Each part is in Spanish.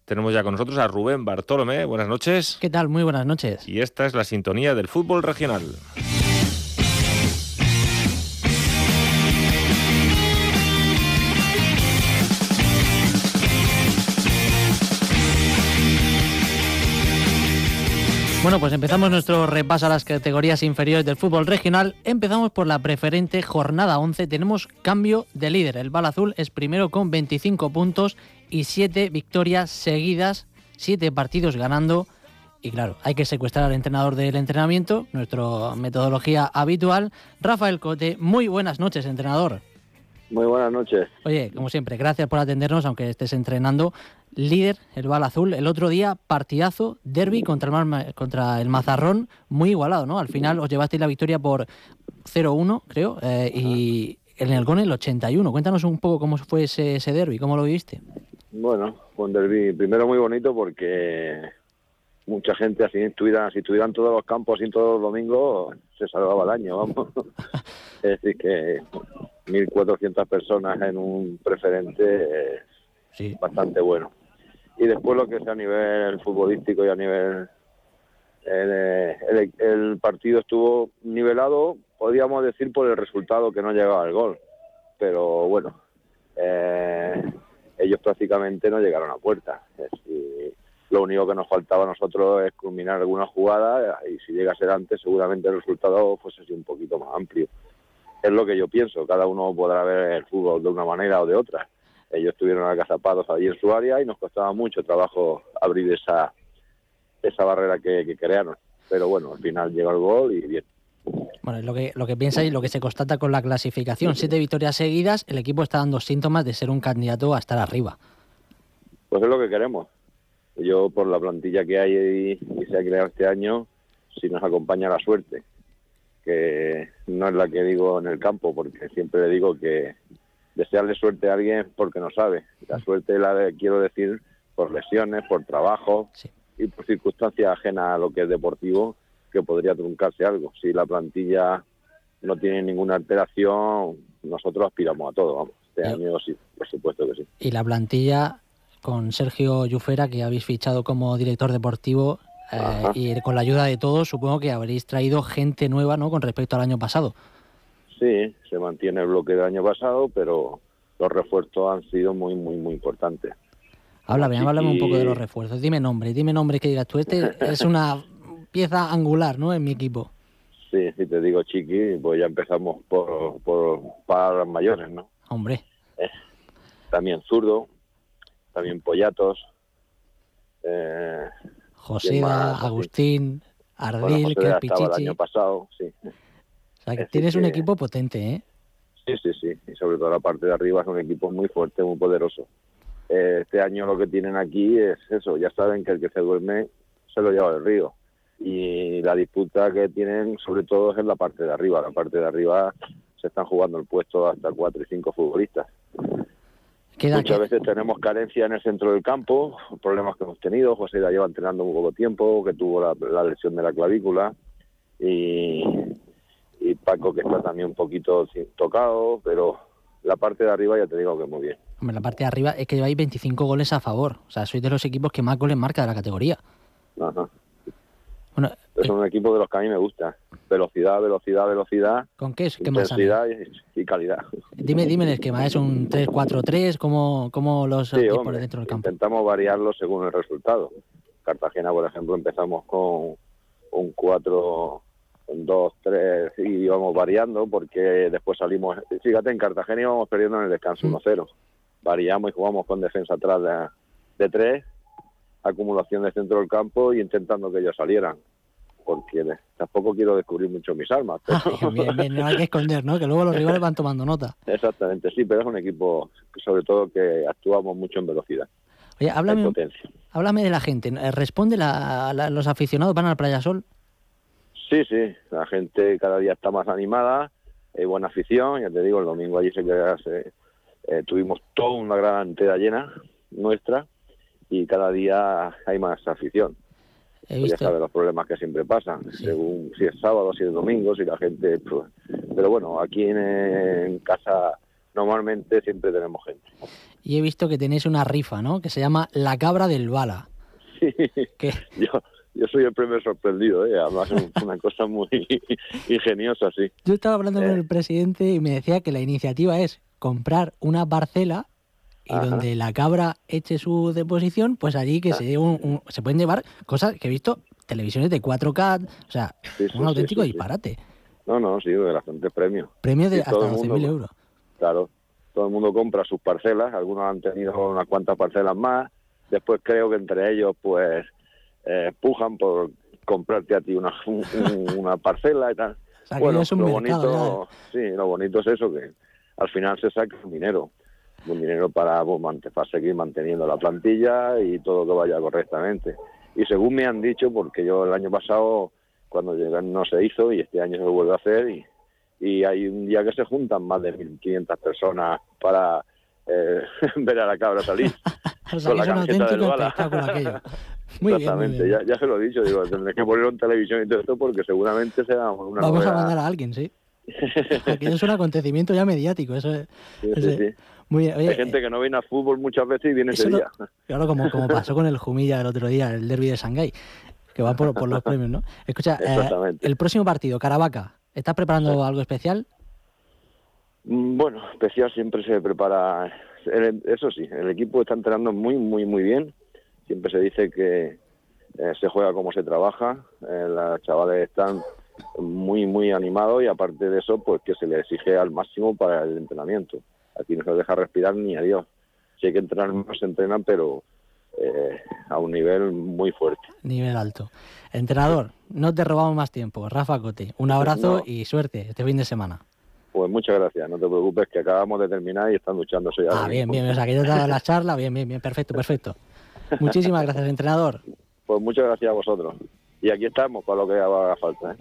Tenemos ya con nosotros a Rubén Bartolomé. Buenas noches. ¿Qué tal? Muy buenas noches. Y esta es la sintonía del fútbol regional. Bueno, pues empezamos nuestro repaso a las categorías inferiores del fútbol regional. Empezamos por la preferente jornada 11. Tenemos cambio de líder. El Val Azul es primero con 25 puntos y 7 victorias seguidas, 7 partidos ganando. Y claro, hay que secuestrar al entrenador del entrenamiento, nuestra metodología habitual. Rafael Cote, muy buenas noches, entrenador. Muy buenas noches. Oye, como siempre, gracias por atendernos, aunque estés entrenando. Líder, el Val Azul. El otro día, partidazo, derbi contra el Mazarrón, muy igualado, ¿no? Al final os llevasteis la victoria por 0-1, creo, y en el gol el 81. Cuéntanos un poco cómo fue ese derbi, cómo lo viviste. Bueno, fue un derbi primero muy bonito porque mucha gente, así si estuvieran todos los campos y todos los domingos, se salvaba el año, vamos. Es decir, que 1.400 personas en un preferente sí, bastante bueno. Y después lo que sea a nivel futbolístico y a nivel... El partido estuvo nivelado, podríamos decir, por el resultado, que no llegaba al gol. Pero bueno, ellos prácticamente no llegaron a puerta. Lo único que nos faltaba a nosotros es culminar alguna jugada, y si llega a ser antes, seguramente el resultado fuese así un poquito más amplio. Es lo que yo pienso, cada uno podrá ver el fútbol de una manera o de otra. Ellos estuvieron agazapados allí en su área y nos costaba mucho trabajo abrir esa barrera que crearon. Pero bueno, al final llegó el gol y bien. Bueno, lo que piensa y lo que se constata con la clasificación, 7 victorias seguidas, el equipo está dando síntomas de ser un candidato a estar arriba. Pues es lo que queremos. Yo, por la plantilla que hay y se ha creado este año, si nos acompaña la suerte, que no es la que digo en el campo, porque siempre le digo que desearle suerte a alguien porque no sabe. La suerte la quiero decir por lesiones, por trabajo, sí, y por circunstancias ajenas a lo que es deportivo, que podría truncarse algo. Si la plantilla no tiene ninguna alteración, nosotros aspiramos a todo, vamos. Este año sí, por supuesto que sí. Y la plantilla con Sergio Llufera, que habéis fichado como director deportivo, y con la ayuda de todos, supongo que habréis traído gente nueva, ¿no?, con respecto al año pasado. Sí, se mantiene el bloque del año pasado, pero los refuerzos han sido muy, muy, muy importantes. Háblame un poco de los refuerzos. Dime nombre que digas tú. Este es una pieza angular, ¿no?, en mi equipo. Sí, si te digo Chiqui, pues ya empezamos por palabras mayores, ¿no? Hombre. También Zurdo, también Pollatos, Joseda, Agustín, Ardil, bueno, que es estaba el Pichichi. año pasado, sí. O sea, que tienes un equipo potente, ¿eh? Sí. Y sobre todo la parte de arriba es un equipo muy fuerte, muy poderoso. Este año lo que tienen aquí es eso, ya saben que el que se duerme se lo lleva del río. Y la disputa que tienen sobre todo es en la parte de arriba. La parte de arriba se están jugando el puesto hasta 4 y 5 futbolistas. Muchas veces tenemos carencia en el centro del campo, problemas que hemos tenido. José ya lleva entrenando un poco tiempo, que tuvo la lesión de la clavícula, y Paco, que está también un poquito tocado, pero la parte de arriba ya te digo que muy bien. Hombre, la parte de arriba es que lleváis 25 goles a favor. O sea, sois de los equipos que más goles marca de la categoría. Ajá. Bueno, es un equipo de los que a mí me gusta. Velocidad. ¿Con qué es? ¿Qué intensidad y calidad. Dime el esquema. ¿Es un 3-4-3? ¿Cómo los equipos hombre, dentro del campo? Intentamos variarlo según el resultado. Cartagena, por ejemplo, empezamos con un 4-2-3 y íbamos variando, porque después salimos... Fíjate, en Cartagena íbamos perdiendo en el descanso 1-0. Variamos y jugamos con defensa atrás de 3, acumulación de centro del campo y intentando que ellos salieran, porque tampoco quiero descubrir mucho mis armas. Pero... Bien, no hay que esconder, ¿no? Que luego los rivales van tomando nota. Exactamente, sí, pero es un equipo sobre todo que actuamos mucho en velocidad. Oye, háblame de la gente. ¿Responde los aficionados? ¿Van al Playa Sol? Sí, la gente cada día está más animada, hay buena afición. Ya te digo, el domingo allí tuvimos toda una gran entera llena nuestra, y cada día hay más afición. Pues ya sabes los problemas que siempre pasan, sí, según si es sábado, si es domingo, si la gente... Pero bueno, aquí en casa normalmente siempre tenemos gente. y he visto que tenéis una rifa, ¿no? Que se llama La Cabra del Bala. Sí. ¿Qué? Yo soy el primer sorprendido, además es una cosa muy ingeniosa, sí. Yo estaba hablando con el presidente y me decía que la iniciativa es comprar una parcela y donde la cabra eche su deposición, pues allí que se pueden llevar cosas que he visto, televisiones de 4K, o sea, un auténtico disparate. No, sí, de bastantes premios. Premios de sí, hasta 12.000 euros. Claro, todo el mundo compra sus parcelas, algunos han tenido unas cuantas parcelas más, después creo que entre ellos pues pujan por comprarte a ti una parcela y tal. O sea, bueno, es un mercado, lo bonito es eso, que al final se saca un dinero para seguir manteniendo la plantilla y todo que vaya correctamente. Y según me han dicho, porque yo el año pasado, cuando llegué, no se hizo, y este año se vuelve a hacer, y hay un día que se juntan más de 1.500 personas para ver a la cabra salir. O sea, con la camiseta del Bala. Aquello. Muy exactamente, bien, muy bien. Ya se lo he dicho, tendré que ponerlo en televisión y todo esto porque seguramente será una Vamos novedad. a mandar a alguien, sí. Aquello es un acontecimiento ya mediático, eso es. Sí. Muy bien. Oye, hay gente que no viene al fútbol muchas veces y viene ese día. Claro, como pasó con el Jumilla el otro día, el derbi de Shanghái, que va por los premios, ¿no? Escucha, el próximo partido, Caravaca, ¿estás preparando algo especial? Bueno, especial siempre se prepara. Eso sí, el equipo está entrenando muy, muy, muy bien. Siempre se dice que se juega como se trabaja. Los chavales están muy, muy animados y aparte de eso, pues que se les exige al máximo para el entrenamiento. Aquí no se deja respirar ni a Dios. Si hay que entrenar más, se entrenan, pero a un nivel muy fuerte. Nivel alto. Entrenador, no te robamos más tiempo. Rafa Cote, un abrazo y suerte este fin de semana. Pues muchas gracias, no te preocupes que acabamos de terminar y están duchándose ya. Bien, o sea que ya te ha dado la charla, bien, perfecto. Muchísimas gracias, entrenador. Pues muchas gracias a vosotros. Y aquí estamos para lo que haga falta.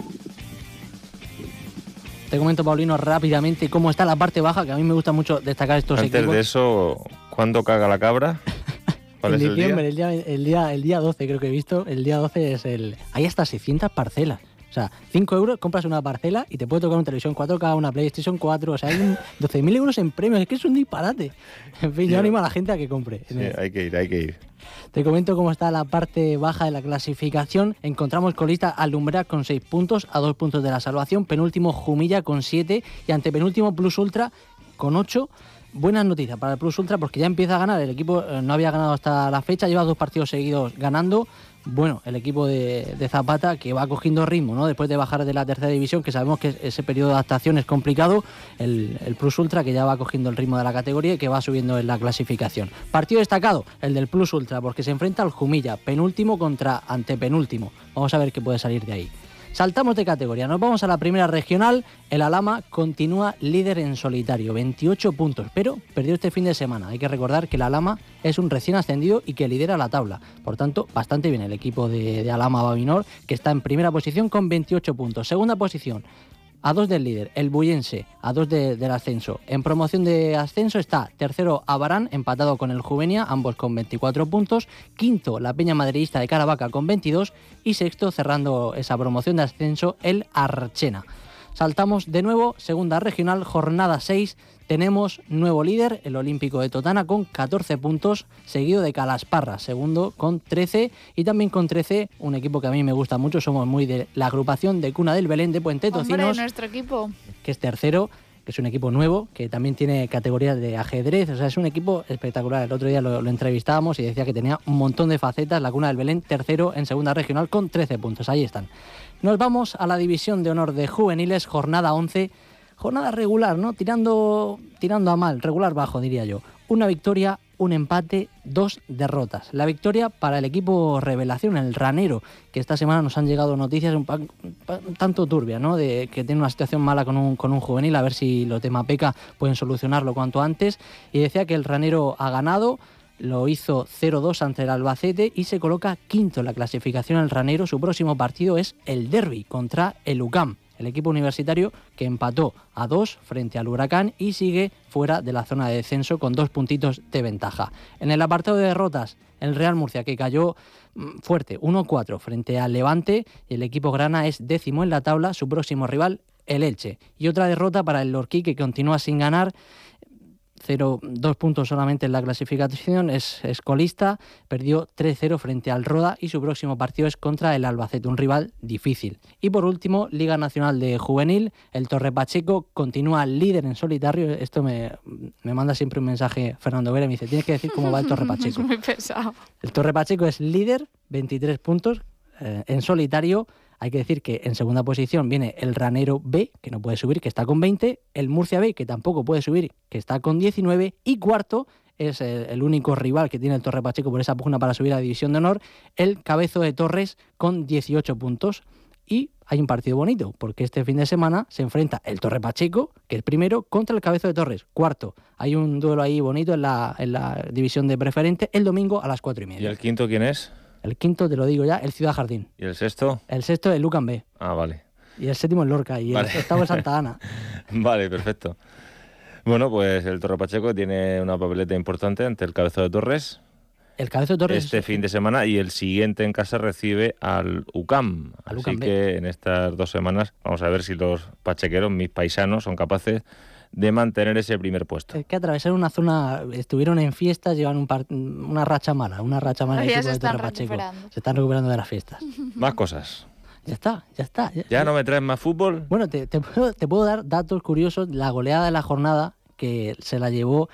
Te comento, Paulino, rápidamente cómo está la parte baja, que a mí me gusta mucho destacar estos equipos. Antes de eso, ¿cuándo caga la cabra? ¿Cuál es diciembre, el día 12 creo que he visto. El día 12 es hay hasta 600 parcelas. O sea, 5 euros, compras una parcela y te puede tocar una televisión 4K, una PlayStation 4, o sea, hay 12.000 euros en premios, es que es un disparate. En fin, yo animo a la gente a que compre. Sí, hay que ir. Te comento cómo está la parte baja de la clasificación. Encontramos colista al Lumbreras con 6 puntos, a 2 puntos de la salvación. Penúltimo Jumilla con 7 y antepenúltimo Plus Ultra con 8. Buenas noticias para el Plus Ultra porque ya empieza a ganar. El equipo no había ganado hasta la fecha, lleva 2 partidos seguidos ganando. Bueno, el equipo de Zapata que va cogiendo ritmo, ¿no? Después de bajar de la tercera división, que sabemos que ese periodo de adaptación es complicado, el Plus Ultra que ya va cogiendo el ritmo de la categoría y que va subiendo en la clasificación. Partido destacado, el del Plus Ultra, porque se enfrenta al Jumilla, penúltimo contra antepenúltimo. Vamos a ver qué puede salir de ahí. Saltamos de categoría, nos vamos a la primera regional. El Alhama continúa líder en solitario, 28 puntos, pero perdió este fin de semana. Hay que recordar que el Alhama es un recién ascendido y que lidera la tabla. Por tanto, bastante bien el equipo de Alhama Babinor, que está en primera posición con 28 puntos. Segunda posición, a 2 del líder, el Buyense, a 2 del ascenso. En promoción de ascenso está tercero Abarán, empatado con el Juvenia, ambos con 24 puntos. Quinto, la Peña Madridista de Caravaca con 22. Y sexto, cerrando esa promoción de ascenso, el Archena. Saltamos de nuevo, segunda regional, jornada 6. Tenemos nuevo líder, el Olímpico de Totana, con 14 puntos, seguido de Calasparra, segundo con 13, y también con 13, un equipo que a mí me gusta mucho, somos muy de la agrupación de Cuna del Belén de Puente Tocinos. Hombre, nuestro equipo. Que es tercero, que es un equipo nuevo, que también tiene categorías de ajedrez, o sea, es un equipo espectacular. El otro día lo entrevistábamos y decía que tenía un montón de facetas, la Cuna del Belén, tercero en segunda regional con 13 puntos, ahí están. Nos vamos a la división de honor de juveniles, jornada 11, jornada regular, ¿no? Tirando a mal, regular bajo, diría yo. Una victoria, un empate, 2 derrotas. La victoria para el equipo revelación, el Ranero, que esta semana nos han llegado noticias un tanto turbias, ¿no? De que tiene una situación mala con un juvenil, a ver si los de Mapeca pueden solucionarlo cuanto antes. Y decía que el Ranero ha ganado, lo hizo 0-2 ante el Albacete y se coloca quinto en la clasificación el Ranero. Su próximo partido es el derbi contra el UCAM, el equipo universitario que empató a 2 frente al Huracán y sigue fuera de la zona de descenso con 2 puntitos de ventaja. En el apartado de derrotas, el Real Murcia, que cayó fuerte 1-4 frente al Levante, y el equipo grana es décimo en la tabla, su próximo rival el Elche. Y otra derrota para el Lorquí, que continúa sin ganar 2 puntos solamente en la clasificación, es colista, perdió 3-0 frente al Roda y su próximo partido es contra el Albacete, un rival difícil. Y por último, Liga Nacional de Juvenil, el Torre Pacheco continúa líder en solitario. Esto me manda siempre un mensaje Fernando Vera y me dice, tienes que decir cómo va el Torre Pacheco. Muy pesado. El Torre Pacheco es líder, 23 puntos en solitario. Hay que decir que en segunda posición viene el Ranero B, que no puede subir, que está con 20, el Murcia B, que tampoco puede subir, que está con 19, y cuarto es el único rival que tiene el Torre Pacheco por esa pugna para subir a División de Honor, el Cabezo de Torres con 18 puntos. Y hay un partido bonito, porque este fin de semana se enfrenta el Torre Pacheco, que es primero, contra el Cabezo de Torres, cuarto. Hay un duelo ahí bonito en la división de preferente, el domingo a las 4:30. ¿Y el quinto quién es? El quinto, te lo digo ya, el Ciudad Jardín. ¿Y el sexto? El sexto, el Lucan B. Ah, vale. Y el séptimo, el Lorca. Y Vale. el octavo, el Santa Ana. Vale, perfecto. Bueno, pues el Torre Pacheco tiene una papeleta importante ante el Cabezo de Torres El Cabezo de Torres... este fin de semana, y el siguiente en casa recibe al UCAM. Al Así UCAM B. que en estas 2 semanas vamos a ver si los pachequeros, mis paisanos, son capaces de mantener ese primer puesto. Es que atravesaron una zona, estuvieron en fiestas, llevan una racha mala el Ahora ya equipo se de están Torre Pacheco. recuperando. Se están recuperando de las fiestas. Más cosas. Ya está. ¿Ya no me traes más fútbol? Bueno, te puedo dar datos curiosos. La goleada de la jornada, que se la llevó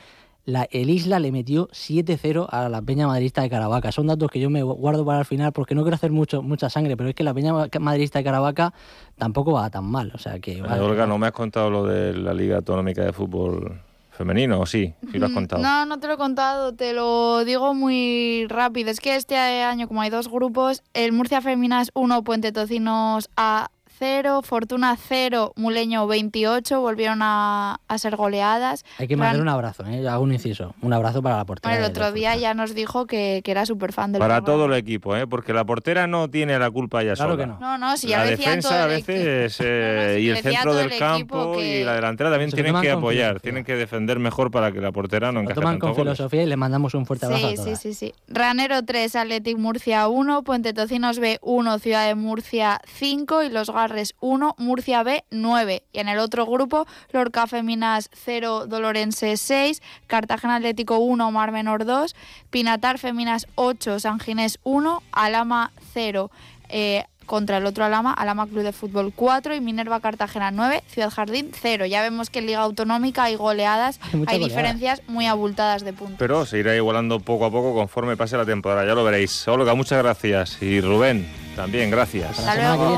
el Isla, le metió 7-0 a la Peña Madridista de Caravaca. Son datos que yo me guardo para el final porque no quiero hacer mucha sangre, pero es que la Peña Madridista de Caravaca tampoco va tan mal. O sea que... Olga, ¿no me has contado lo de la Liga Autonómica de Fútbol Femenino? ¿O sí? ¿Sí lo has contado? No te lo he contado, te lo digo muy rápido. Es que este año, como hay 2 grupos, el Murcia Feminas 1, Puente Tocinos A 0, Fortuna 0, Muleño 28, volvieron a ser goleadas. Hay que mandar un abrazo, hago un inciso. Un abrazo para la portera. Bueno, el otro día ya nos dijo que era súper fan del Para programa. todo el equipo, porque la portera no tiene la culpa ya Claro sola. que no. No, si ya La decía defensa todo a el veces equipo. y el decía centro todo del el campo equipo que- y la delantera también Se lo tienen toman que con apoyar, filosofía. tienen que defender mejor para que la portera no Lo encaje toman con tantos goles. filosofía y le mandamos un fuerte abrazo a todas. Sí. Ranero 3, Athletic Murcia 1, Puente Tocinos B 1, Ciudad de Murcia 5 y Los Garres 1, Murcia B 9. Y en el otro grupo, Lorca Feminas 0, Dolorense 6, Cartagena Atlético 1, Mar Menor 2, Pinatar Feminas 8, San Ginés 1, Alhama 0. Contra el otro Alhama Club de Fútbol 4 y Minerva Cartagena 9, Ciudad Jardín 0. Ya vemos que en Liga Autonómica hay goleadas, Hay mucha hay goleada. diferencias muy abultadas de puntos. Pero se irá igualando poco a poco conforme pase la temporada, ya lo veréis. Olga, muchas gracias. Y Rubén, también gracias. Hasta la Hasta semana que luego. viene.